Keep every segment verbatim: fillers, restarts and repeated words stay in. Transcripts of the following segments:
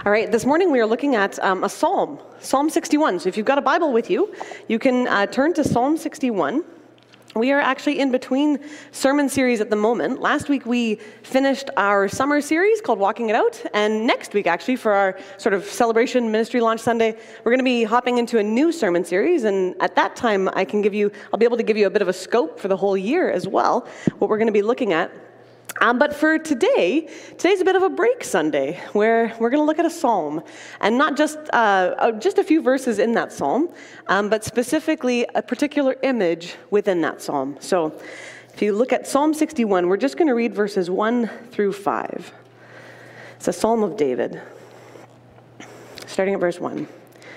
All right, this morning we are looking at um, a psalm, Psalm sixty-one. So if you've got a Bible with you, you can uh, turn to Psalm sixty-one. We are actually in between sermon series at the moment. Last week we finished our summer series called Walking It Out, and next week actually for our sort of celebration ministry launch Sunday, we're going to be hopping into a new sermon series, and at that time I can give you, I'll be able to give you a bit of a scope for the whole year as well, what we're going to be looking at. Um, but for today, today's a bit of a break Sunday, where we're going to look at a psalm, and not just uh, just a few verses in that psalm, um, but specifically a particular image within that psalm. So if you look at Psalm sixty-one, we're just going to read verses one through five. It's a psalm of David, starting at verse one.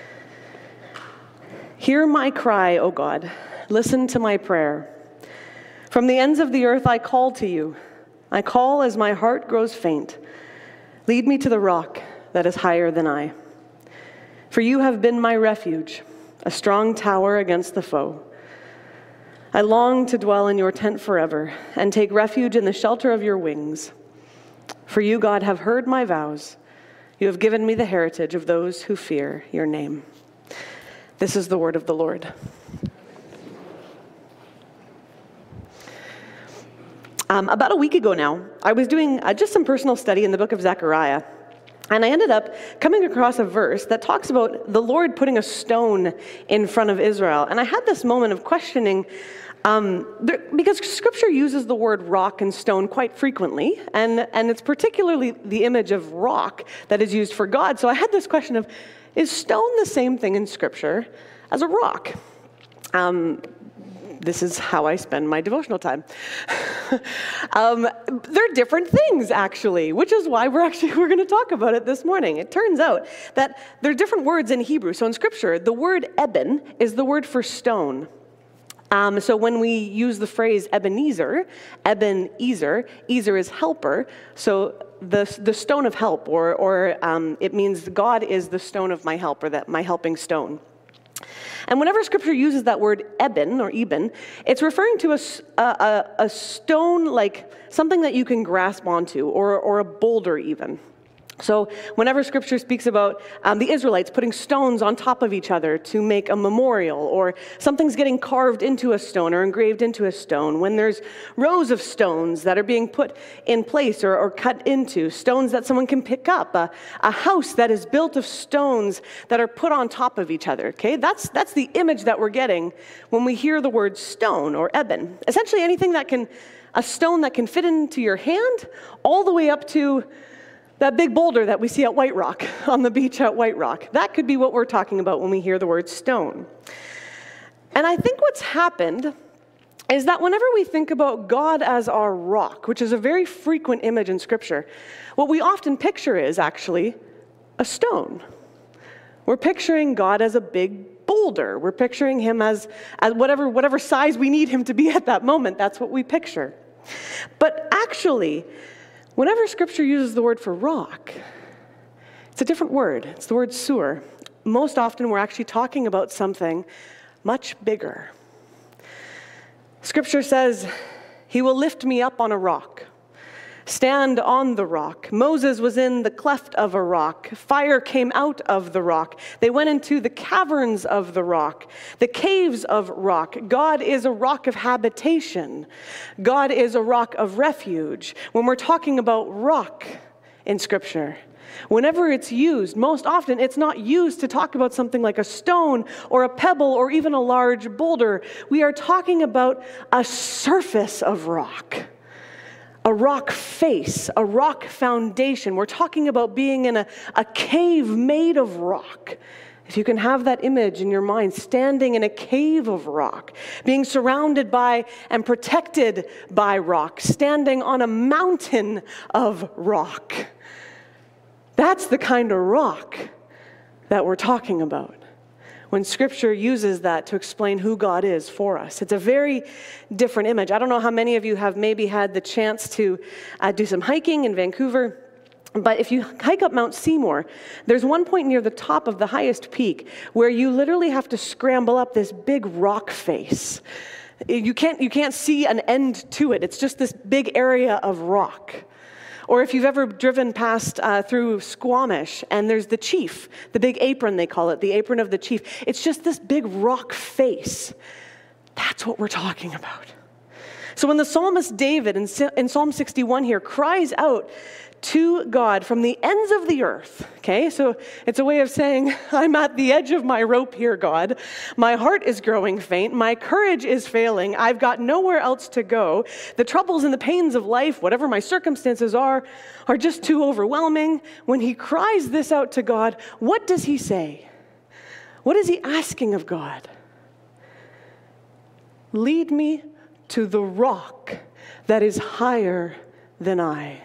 Hear my cry, O God, listen to my prayer. From the ends of the earth I call to you. I call as my heart grows faint. Lead me to the rock that is higher than I. For you have been my refuge, a strong tower against the foe. I long to dwell in your tent forever and take refuge in the shelter of your wings. For you, God, have heard my vows. You have given me the heritage of those who fear your name. This is the word of the Lord. Um, about a week ago now, I was doing uh, just some personal study in the book of Zechariah, and I ended up coming across a verse that talks about the Lord putting a stone in front of Israel. And I had this moment of questioning, um, there, because Scripture uses the word rock and stone quite frequently, and, and it's particularly the image of rock that is used for God. So I had this question of, is stone the same thing in Scripture as a rock? Um, This is how I spend my devotional time. um, they're different things, actually, which is why we're actually we're going to talk about it this morning. It turns out that there are different words in Hebrew. So in Scripture, the word eben is the word for stone. Um, so when we use the phrase Ebenezer, Ebenezer, Ezer is helper. So the the stone of help, or or um, it means God is the stone of my help, or that my helping stone. And whenever Scripture uses that word eben, or eben, it's referring to a, a, a stone, like something that you can grasp onto, or, or a boulder even. So whenever Scripture speaks about um, the Israelites putting stones on top of each other to make a memorial, or something's getting carved into a stone or engraved into a stone, when there's rows of stones that are being put in place or, or cut into, stones that someone can pick up, a, a house that is built of stones that are put on top of each other, okay? That's, that's the image that we're getting when we hear the word stone or eben. Essentially anything that can, a stone that can fit into your hand, all the way up to that big boulder that we see at White Rock, on the beach at White Rock. That could be what we're talking about when we hear the word stone. And I think what's happened is that whenever we think about God as our rock, which is a very frequent image in Scripture, what we often picture is actually a stone. We're picturing God as a big boulder. We're picturing him as, as whatever, whatever size we need him to be at that moment. That's what we picture. But actually, whenever Scripture uses the word for rock, it's a different word. It's the word sur. Most often we're actually talking about something much bigger. Scripture says, he will lift me up on a rock. Stand on the rock. Moses was in the cleft of a rock. Fire came out of the rock. They went into the caverns of the rock, the caves of rock. God is a rock of habitation. God is a rock of refuge. When we're talking about rock in Scripture, whenever it's used, most often it's not used to talk about something like a stone or a pebble or even a large boulder. We are talking about a surface of rock. A rock face, a rock foundation. We're talking about being in a, a cave made of rock. If you can have that image in your mind, standing in a cave of rock, being surrounded by and protected by rock, standing on a mountain of rock. That's the kind of rock that we're talking about when Scripture uses that to explain who God is for us. It's a very different image. I don't know how many of you have maybe had the chance to uh, do some hiking in Vancouver, but if you hike up Mount Seymour, there's one point near the top of the highest peak where you literally have to scramble up this big rock face. You can't, you can't see an end to it. It's just this big area of rock. Or if you've ever driven past uh, through Squamish, and there's the chief, the big apron they call it, the apron of the chief. It's just this big rock face. That's what we're talking about. So when the psalmist David in, in Psalm sixty-one here cries out to God from the ends of the earth, okay? So it's a way of saying, I'm at the edge of my rope here, God. My heart is growing faint. My courage is failing. I've got nowhere else to go. The troubles and the pains of life, whatever my circumstances are, are just too overwhelming. When he cries this out to God, what does he say? What is he asking of God? Lead me to the rock that is higher than I.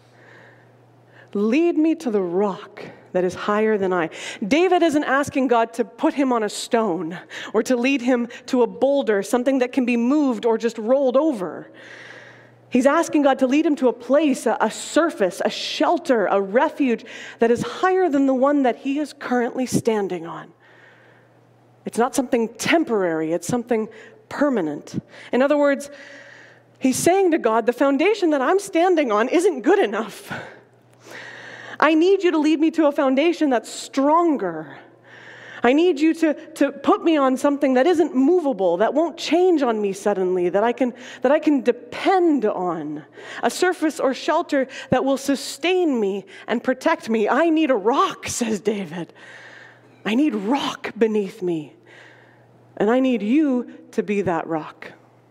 Lead me to the rock that is higher than I. David isn't asking God to put him on a stone or to lead him to a boulder, something that can be moved or just rolled over. He's asking God to lead him to a place, a, a surface, a shelter, a refuge that is higher than the one that he is currently standing on. It's not something temporary, it's something permanent. In other words, he's saying to God, the foundation that I'm standing on isn't good enough. I need you to lead me to a foundation that's stronger. I need you to, to put me on something that isn't movable, that won't change on me suddenly, that I can, that I can depend on. A surface or shelter that will sustain me and protect me. I need a rock, says David. I need rock beneath me. And I need you to be that rock.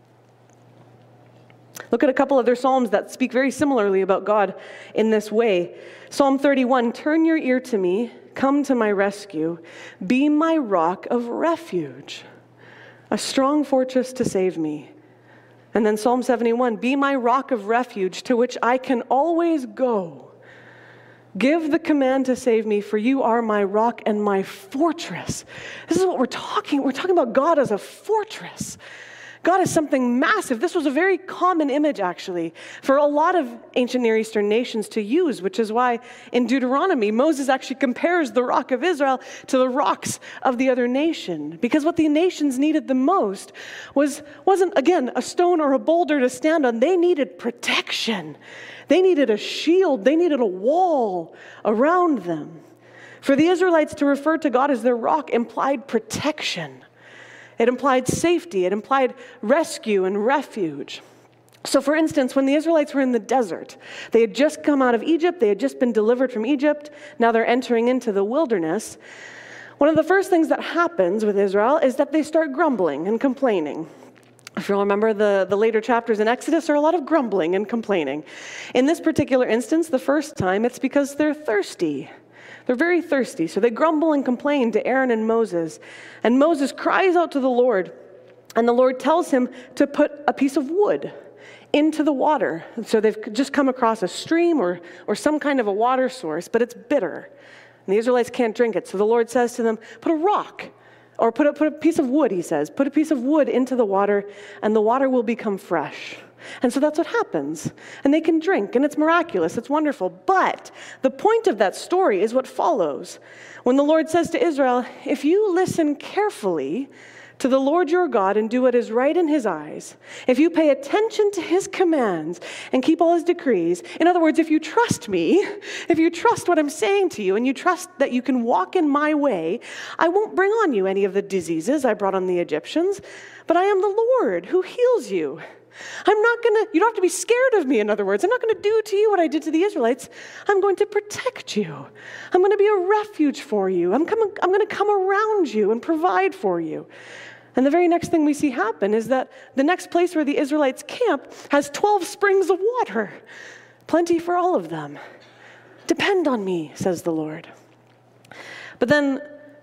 Look at a couple other Psalms that speak very similarly about God in this way. Psalm thirty-one, turn your ear to me, come to my rescue, be my rock of refuge, a strong fortress to save me. And then Psalm seventy-one, be my rock of refuge to which I can always go. Give the command to save me, for you are my rock and my fortress. This is what we're talking. We're talking about God as a fortress. God is something massive. This was a very common image, actually, for a lot of ancient Near Eastern nations to use, which is why in Deuteronomy, Moses actually compares the rock of Israel to the rocks of the other nation. Because what the nations needed the most was, wasn't, again, a stone or a boulder to stand on. They needed protection. They needed a shield. They needed a wall around them. For the Israelites to refer to God as their rock implied protection. It implied safety. It implied rescue and refuge. So for instance, when the Israelites were in the desert, they had just come out of Egypt. They had just been delivered from Egypt. Now they're entering into the wilderness. One of the first things that happens with Israel is that they start grumbling and complaining. If you'll remember, the, the later chapters in Exodus are a lot of grumbling and complaining. In this particular instance, the first time, it's because they're thirsty. They're very thirsty, so they grumble and complain to Aaron and Moses. And Moses cries out to the Lord, and the Lord tells him to put a piece of wood into the water. So they've just come across a stream or, or some kind of a water source, but it's bitter. And the Israelites can't drink it. So the Lord says to them, put a rock, or put a, put a piece of wood, he says. Put a piece of wood into the water, and the water will become fresh. And so that's what happens. And they can drink, and it's miraculous, it's wonderful. But the point of that story is what follows. When the Lord says to Israel, if you listen carefully to the Lord your God and do what is right in his eyes, if you pay attention to his commands and keep all his decrees, in other words, if you trust me, if you trust what I'm saying to you and you trust that you can walk in my way, I won't bring on you any of the diseases I brought on the Egyptians, but I am the Lord who heals you. I'm not going to, you don't have to be scared of me, in other words. I'm not going to do to you what I did to the Israelites. I'm going to protect you. I'm going to be a refuge for you. I'm, coming, I'm going to come around you and provide for you. And the very next thing we see happen is that the next place where the Israelites camp has twelve springs of water. Plenty for all of them. Depend on me, says the Lord. But then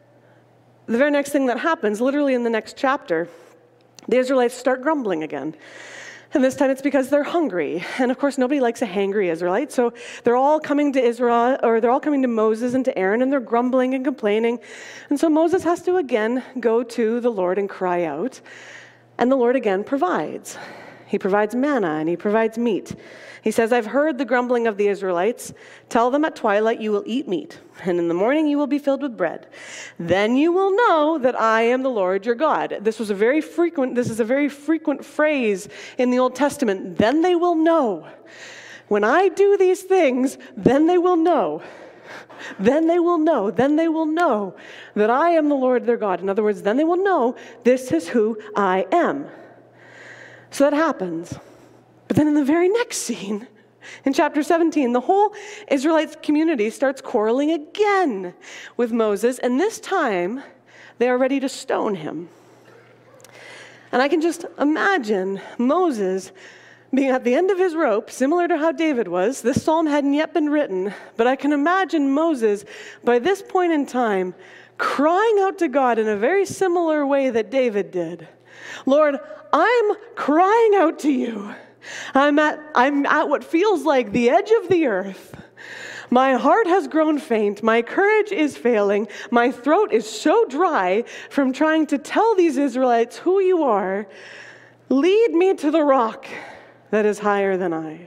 the very next thing that happens, literally in the next chapter, the Israelites start grumbling again. And this time it's because they're hungry. And of course, nobody likes a hangry Israelite. So they're all coming to Israel, or they're all coming to Moses and to Aaron, and they're grumbling and complaining. And so Moses has to again go to the Lord and cry out. And the Lord again provides. He provides manna and he provides meat. He says, I've heard the grumbling of the Israelites. Tell them at twilight you will eat meat, and in the morning you will be filled with bread. Then you will know that I am the Lord your God. This was a very frequent, this is a very frequent phrase in the Old Testament. Then they will know. When I do these things, then they will know. Then they will know. Then they will know that I am the Lord their God. In other words, then they will know this is who I am. So that happens. But then in the very next scene, in chapter seventeen, the whole Israelite community starts quarreling again with Moses, and this time they are ready to stone him. And I can just imagine Moses being at the end of his rope, similar to how David was. This psalm hadn't yet been written, but I can imagine Moses, by this point in time, crying out to God in a very similar way that David did. Lord, I'm crying out to you. I'm at, I'm at what feels like the edge of the earth. My heart has grown faint. My courage is failing. My throat is so dry from trying to tell these Israelites who you are. Lead me to the rock that is higher than I.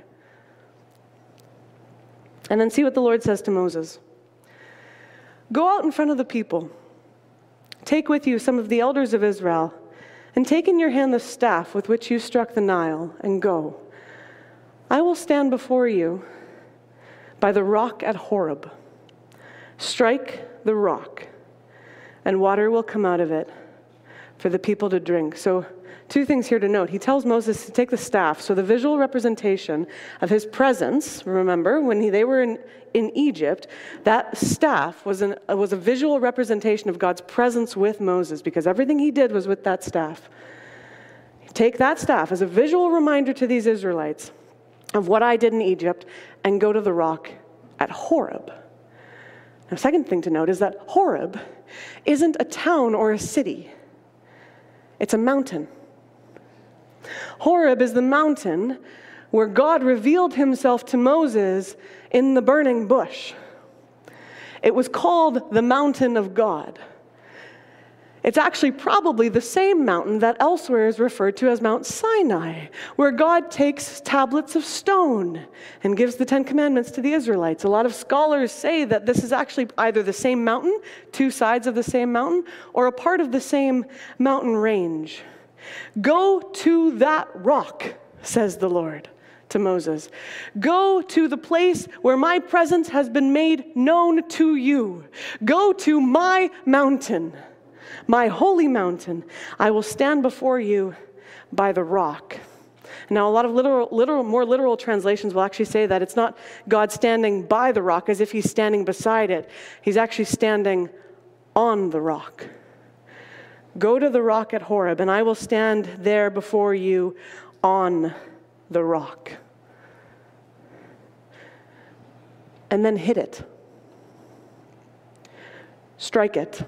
And then see what the Lord says to Moses. Go out in front of the people. Take with you some of the elders of Israel, and take in your hand the staff with which you struck the Nile, and go. I will stand before you by the rock at Horeb. Strike the rock, and water will come out of it for the people to drink. So two things here to note. He tells Moses to take the staff, so the visual representation of his presence, remember, when he, they were in, in Egypt, that staff was, an, was a visual representation of God's presence with Moses, because everything he did was with that staff. Take that staff as a visual reminder to these Israelites of what I did in Egypt, and go to the rock at Horeb. Now, second thing to note is that Horeb isn't a town or a city. It's a mountain. Horeb is the mountain where God revealed himself to Moses in the burning bush. It was called the mountain of God. It's actually probably the same mountain that elsewhere is referred to as Mount Sinai, where God takes tablets of stone and gives the Ten Commandments to the Israelites. A lot of scholars say that this is actually either the same mountain, two sides of the same mountain, or a part of the same mountain range. Go to that rock, says the Lord to Moses. Go to the place where my presence has been made known to you. Go to my mountain. My holy mountain. I will stand before you by the rock. Now, a lot of literal, literal, more literal translations will actually say that it's not God standing by the rock as if he's standing beside it. He's actually standing on the rock. Go to the rock at Horeb, and I will stand there before you on the rock. And then hit it. Strike it.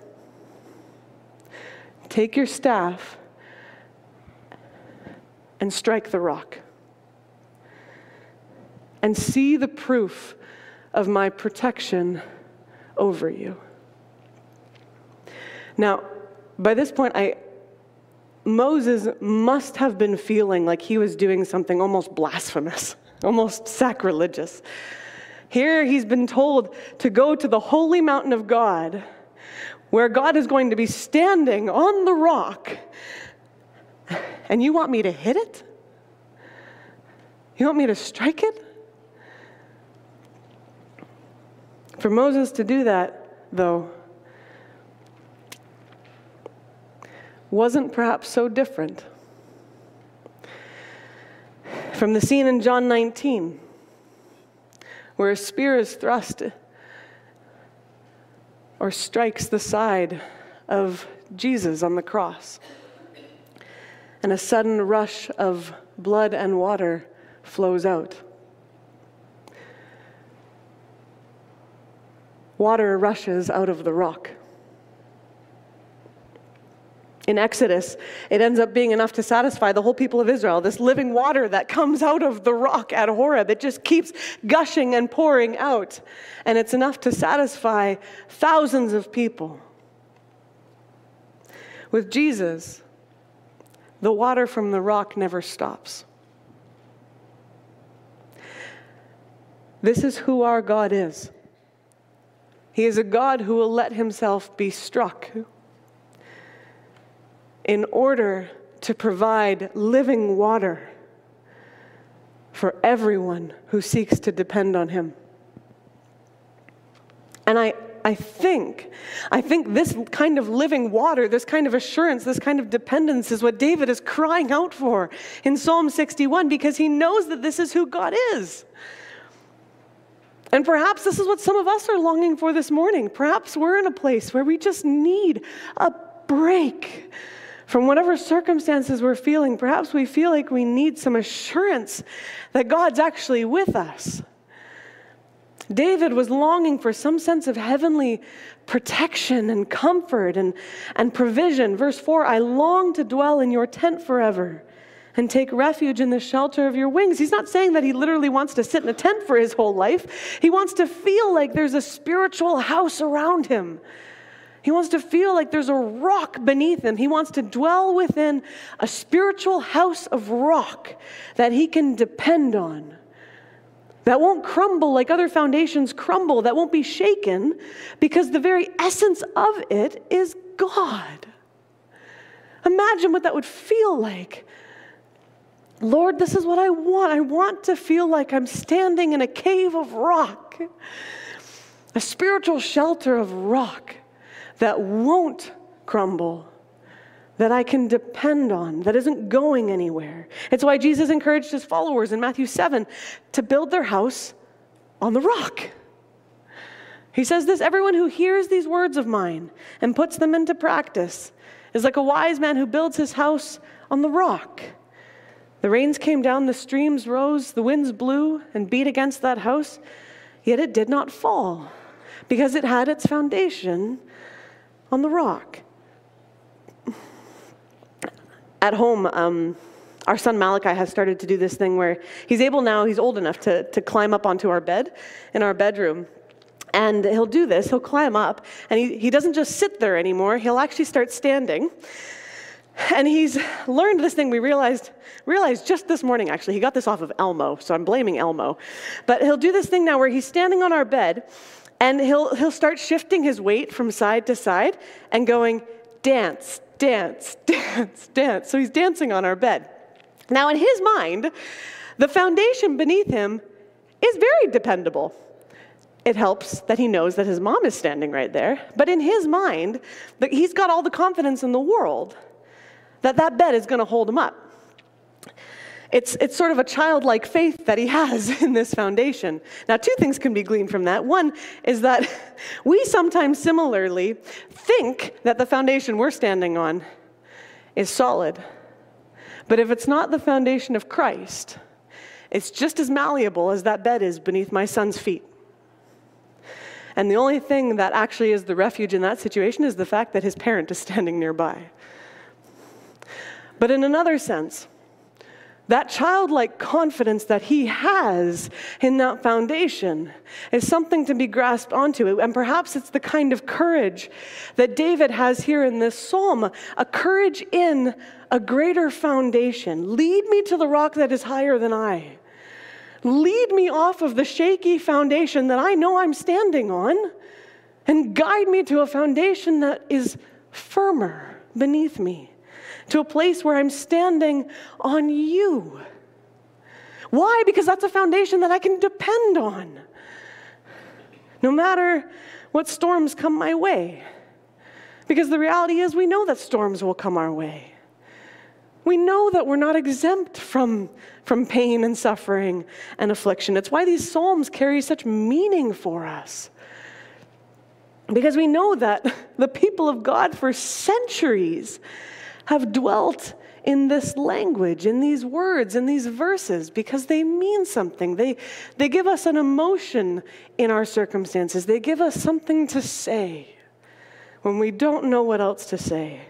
Take your staff and strike the rock. And see the proof of my protection over you. Now, by this point, I, Moses must have been feeling like he was doing something almost blasphemous, almost sacrilegious. Here he's been told to go to the holy mountain of God, where God is going to be standing on the rock, and you want me to hit it? You want me to strike it? For Moses to do that, though, wasn't perhaps so different from the scene in John nineteen, where a spear is thrust or strikes the side of Jesus on the cross, and a sudden rush of blood and water flows out. Water rushes out of the rock. In Exodus, it ends up being enough to satisfy the whole people of Israel. This living water that comes out of the rock at Horeb, it just keeps gushing and pouring out. And it's enough to satisfy thousands of people. With Jesus, the water from the rock never stops. This is who our God is. He is a God who will let himself be struck in order to provide living water for everyone who seeks to depend on him. And I, I think, I think this kind of living water, this kind of assurance, this kind of dependence is what David is crying out for in Psalm sixty-one, because he knows that this is who God is. And perhaps this is what some of us are longing for this morning. Perhaps we're in a place where we just need a break from whatever circumstances we're feeling. Perhaps we feel like we need some assurance that God's actually with us. David was longing for some sense of heavenly protection and comfort and, and provision. Verse four, I long to dwell in your tent forever and take refuge in the shelter of your wings. He's not saying that he literally wants to sit in a tent for his whole life. He wants to feel like there's a spiritual house around him. He wants to feel like there's a rock beneath him. He wants to dwell within a spiritual house of rock that he can depend on, that won't crumble like other foundations crumble, that won't be shaken, because the very essence of it is God. Imagine what that would feel like. Lord, this is what I want. I want to feel like I'm standing in a cave of rock, a spiritual shelter of rock that won't crumble, that I can depend on, that isn't going anywhere. It's why Jesus encouraged his followers in Matthew seven to build their house on the rock. He says this, everyone who hears these words of mine and puts them into practice is like a wise man who builds his house on the rock. The rains came down, the streams rose, the winds blew and beat against that house, yet it did not fall, because it had its foundation on the rock. At home, um, our son Malachi has started to do this thing where he's able now, he's old enough to, to climb up onto our bed in our bedroom. And he'll do this, he'll climb up, and he, he doesn't just sit there anymore, he'll actually start standing. And he's learned this thing we realized realized just this morning, actually. He got this off of Elmo, so I'm blaming Elmo. But he'll do this thing now where he's standing on our bed, and he'll he'll start shifting his weight from side to side and going, dance, dance, dance, dance. So he's dancing on our bed. Now in his mind, the foundation beneath him is very dependable. It helps that he knows that his mom is standing right there. But in his mind, he's got all the confidence in the world that that bed is going to hold him up. It's, it's sort of a childlike faith that he has in this foundation. Now, two things can be gleaned from that. One is that we sometimes similarly think that the foundation we're standing on is solid. But if it's not the foundation of Christ, it's just as malleable as that bed is beneath my son's feet. And the only thing that actually is the refuge in that situation is the fact that his parent is standing nearby. But in another sense, that childlike confidence that he has in that foundation is something to be grasped onto. And perhaps it's the kind of courage that David has here in this psalm, a courage in a greater foundation. Lead me to the rock that is higher than I. Lead me off of the shaky foundation that I know I'm standing on, and guide me to a foundation that is firmer beneath me, to a place where I'm standing on you. Why? Because that's a foundation that I can depend on, no matter what storms come my way. Because the reality is we know that storms will come our way. We know that we're not exempt from, from pain and suffering and affliction. It's why these psalms carry such meaning for us. Because we know that the people of God for centuries have dwelt in this language, in these words, in these verses, because they mean something. They, they give us an emotion in our circumstances. They give us something to say when we don't know what else to say.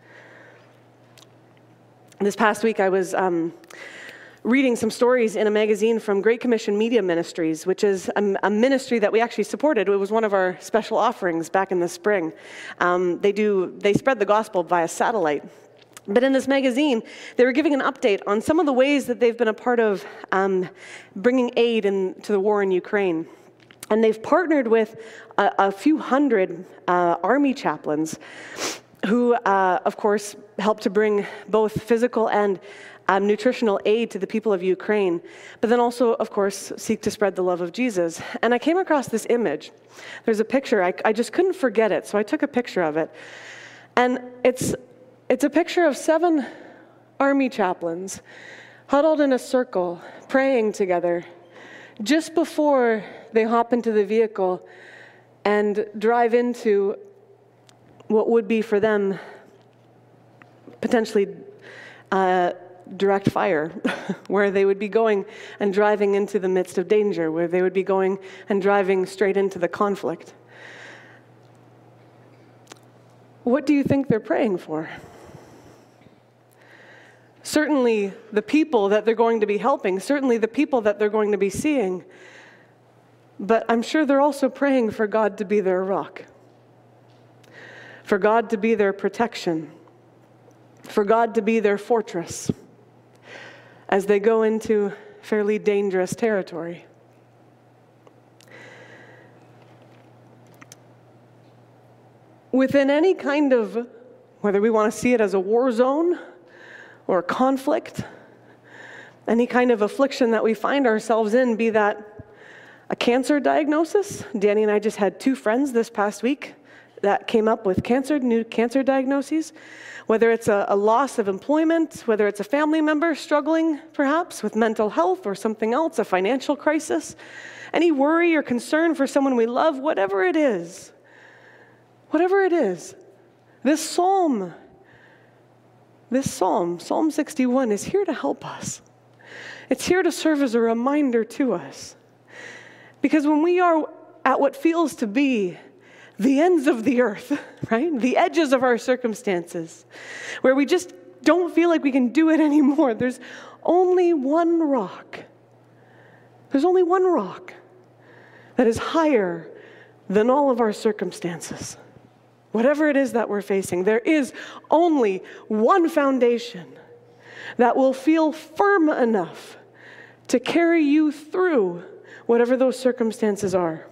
This past week, I was um, reading some stories in a magazine from Great Commission Media Ministries, which is a, a ministry that we actually supported. It was one of our special offerings back in the spring. Um, they do they spread the gospel via satellite. But in this magazine, they were giving an update on some of the ways that they've been a part of um, bringing aid in, to the war in Ukraine. And they've partnered with a, a few hundred uh, army chaplains who, uh, of course, help to bring both physical and um, nutritional aid to the people of Ukraine, but then also, of course, seek to spread the love of Jesus. And I came across this image. There's a picture. I, I just couldn't forget it, so I took a picture of it. And it's, it's a picture of seven army chaplains huddled in a circle, praying together, just before they hop into the vehicle and drive into what would be for them potentially uh, direct fire, where they would be going and driving into the midst of danger, where they would be going and driving straight into the conflict. What do you think they're praying for? Certainly the people that they're going to be helping, certainly the people that they're going to be seeing, but I'm sure they're also praying for God to be their rock, for God to be their protection, for God to be their fortress as they go into fairly dangerous territory. Within any kind of, whether we want to see it as a war zone or a conflict, any kind of affliction that we find ourselves in, be that a cancer diagnosis. Danny and I just had two friends this past week that came up with cancer, new cancer diagnoses, whether it's a, a loss of employment, whether it's a family member struggling perhaps with mental health or something else, a financial crisis, any worry or concern for someone we love, whatever it is, whatever it is, this psalm, this psalm, Psalm sixty-one, is here to help us. It's here to serve as a reminder to us. Because when we are at what feels to be the ends of the earth, right? The edges of our circumstances, where we just don't feel like we can do it anymore, there's only one rock. There's only one rock that is higher than all of our circumstances. Whatever it is that we're facing, there is only one foundation that will feel firm enough to carry you through whatever those circumstances are.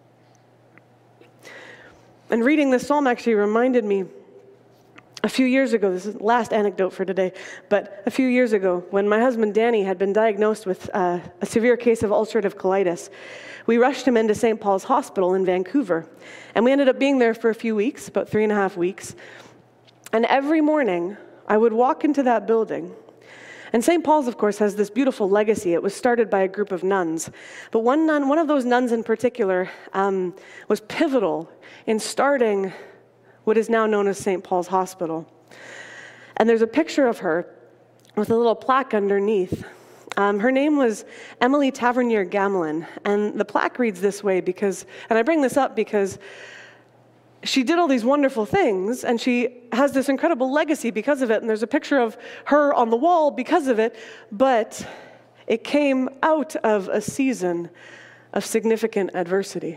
And reading this psalm actually reminded me a few years ago, this is the last anecdote for today, but a few years ago when my husband Danny had been diagnosed with uh, a severe case of ulcerative colitis, we rushed him into Saint Paul's Hospital in Vancouver. And we ended up being there for a few weeks, about three and a half weeks. And every morning I would walk into that building. And Saint Paul's, of course, has this beautiful legacy. It was started by a group of nuns. But one nun, one of those nuns in particular, um, was pivotal in starting what is now known as Saint Paul's Hospital. And there's a picture of her with a little plaque underneath. Um, her name was Emily Tavernier Gamelin. And the plaque reads this way because, and I bring this up because she did all these wonderful things, and she has this incredible legacy because of it, and there's a picture of her on the wall because of it, but it came out of a season of significant adversity.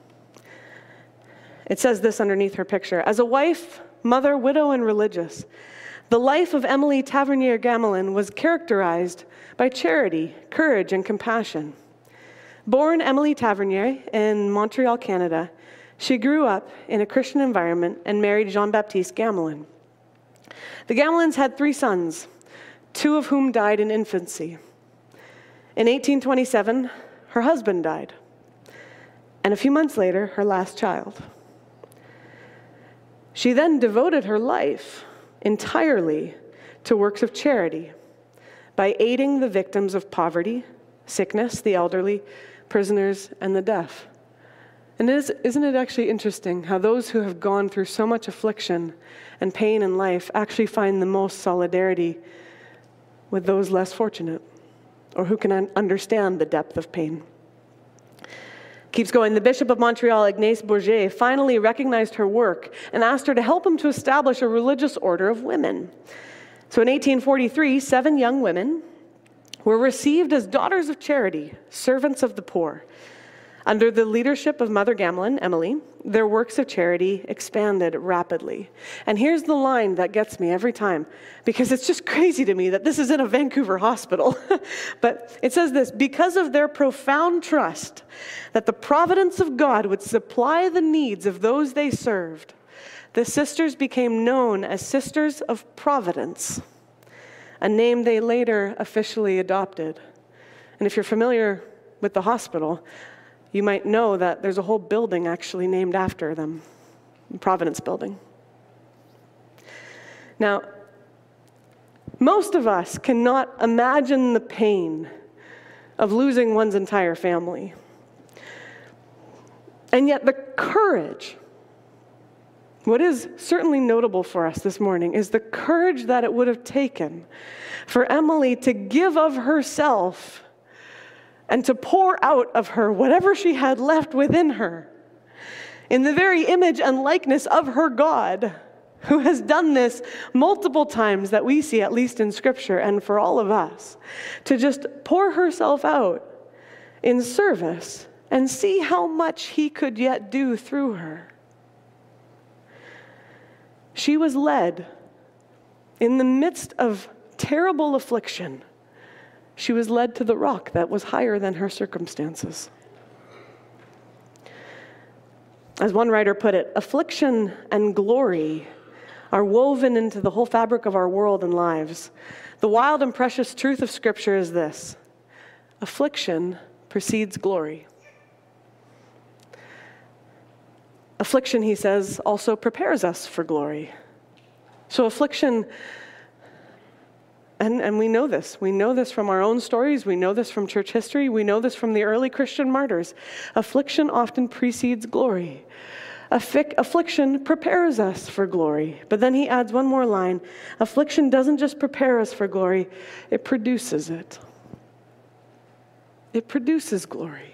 It says this underneath her picture: as a wife, mother, widow, and religious, the life of Emily Tavernier Gamelin was characterized by charity, courage, and compassion. Born Emily Tavernier in Montreal, Canada, she grew up in a Christian environment and married Jean-Baptiste Gamelin. The Gamelins had three sons, two of whom died in infancy. In eighteen twenty-seven, her husband died, and a few months later, her last child. She then devoted her life entirely to works of charity by aiding the victims of poverty, sickness, the elderly, prisoners, and the deaf. And is, isn't it actually interesting how those who have gone through so much affliction and pain in life actually find the most solidarity with those less fortunate, or who can un- understand the depth of pain? Keeps going. The Bishop of Montreal, Ignace Bourget, finally recognized her work and asked her to help him to establish a religious order of women. So in eighteen forty-three, seven young women were received as daughters of charity, servants of the poor. Under the leadership of Mother Gamelin, Emily, their works of charity expanded rapidly. And here's the line that gets me every time, because it's just crazy to me that this is in a Vancouver hospital. But it says this: because of their profound trust that the providence of God would supply the needs of those they served, the sisters became known as Sisters of Providence, a name they later officially adopted. And if you're familiar with the hospital, you might know that there's a whole building actually named after them, the Providence Building. Now, most of us cannot imagine the pain of losing one's entire family. And yet the courage, what is certainly notable for us this morning, is the courage that it would have taken for Emily to give of herself and to pour out of her whatever she had left within her in the very image and likeness of her God, who has done this multiple times that we see, at least in Scripture, and for all of us, to just pour herself out in service and see how much he could yet do through her. She was led in the midst of terrible affliction. She was led to the rock that was higher than her circumstances. As one writer put it, affliction and glory are woven into the whole fabric of our world and lives. The wild and precious truth of Scripture is this: affliction precedes glory. Affliction, he says, also prepares us for glory. So affliction, and, and we know this. We know this from our own stories. We know this from church history. We know this from the early Christian martyrs. Affliction often precedes glory. Affic- affliction prepares us for glory. But then he adds one more line. Affliction doesn't just prepare us for glory, it produces it. It produces glory.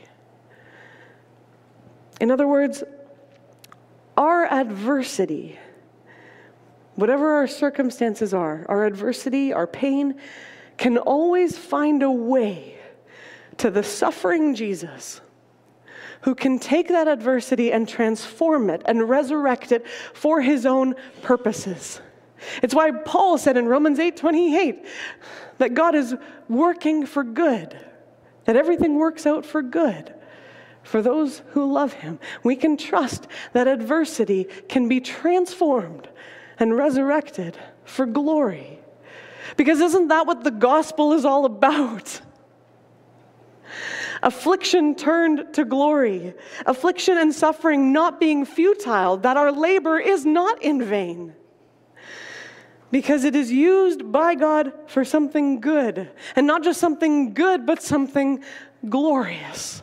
In other words, our adversity, whatever our circumstances are, our adversity, our pain, can always find a way to the suffering Jesus, who can take that adversity and transform it and resurrect it for his own purposes. It's why Paul said in Romans eight twenty-eight that God is working for good, that everything works out for good for those who love him. We can trust that adversity can be transformed and resurrected for glory. Because isn't that what the gospel is all about? Affliction turned to glory. Affliction and suffering not being futile, that our labor is not in vain. Because it is used by God for something good. And not just something good, but something glorious.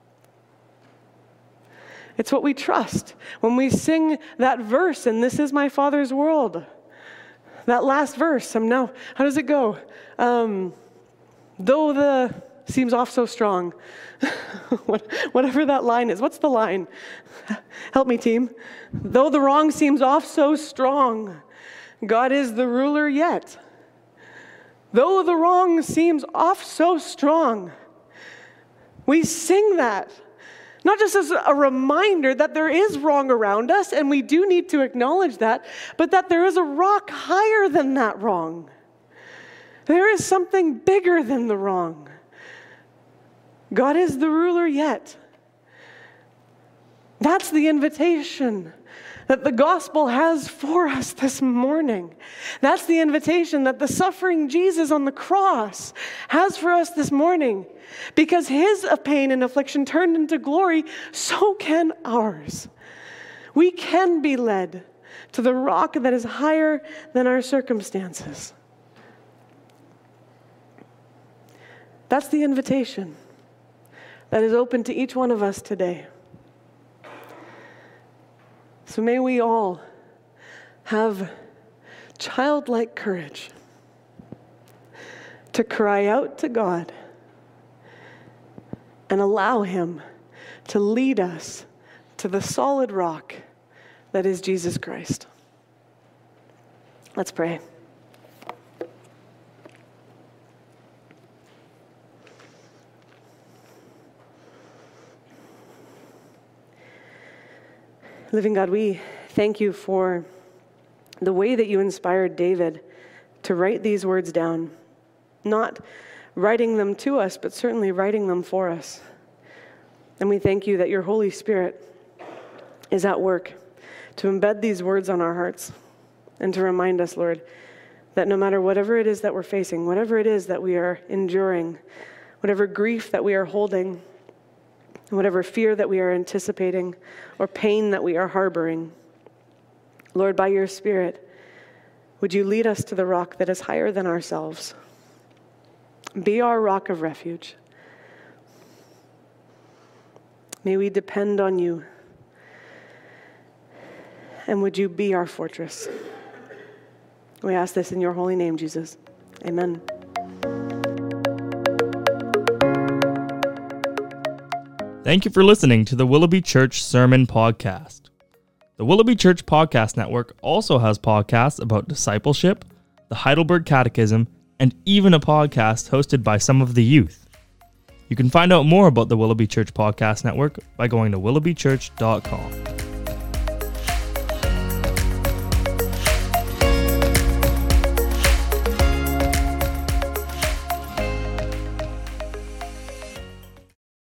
It's what we trust when we sing that verse, and this is my Father's world. That last verse, I'm now, how does it go? Um, though the seems off so strong. Whatever that line is. What's the line? Help me, team. Though the wrong seems off so strong, God is the ruler yet. Though the wrong seems off so strong, we sing that. Not just as a reminder that there is wrong around us, and we do need to acknowledge that, but that there is a rock higher than that wrong. There is something bigger than the wrong. God is the ruler yet. That's the invitation that the gospel has for us this morning. That's the invitation that the suffering Jesus on the cross has for us this morning. Because his pain and affliction turned into glory, so can ours. We can be led to the rock that is higher than our circumstances. That's the invitation that is open to each one of us today. So may we all have childlike courage to cry out to God and allow him to lead us to the solid rock that is Jesus Christ. Let's pray. Living God, we thank you for the way that you inspired David to write these words down. Not writing them to us, but certainly writing them for us. And we thank you that your Holy Spirit is at work to embed these words on our hearts and to remind us, Lord, that no matter whatever it is that we're facing, whatever it is that we are enduring, whatever grief that we are holding, whatever fear that we are anticipating or pain that we are harboring, Lord, by your Spirit, would you lead us to the rock that is higher than ourselves? Be our rock of refuge. May we depend on you. And would you be our fortress? We ask this in your holy name, Jesus. Amen. Thank you for listening to the Willoughby Church Sermon Podcast. The Willoughby Church Podcast Network also has podcasts about discipleship, the Heidelberg Catechism, and even a podcast hosted by some of the youth. You can find out more about the Willoughby Church Podcast Network by going to willoughby church dot com.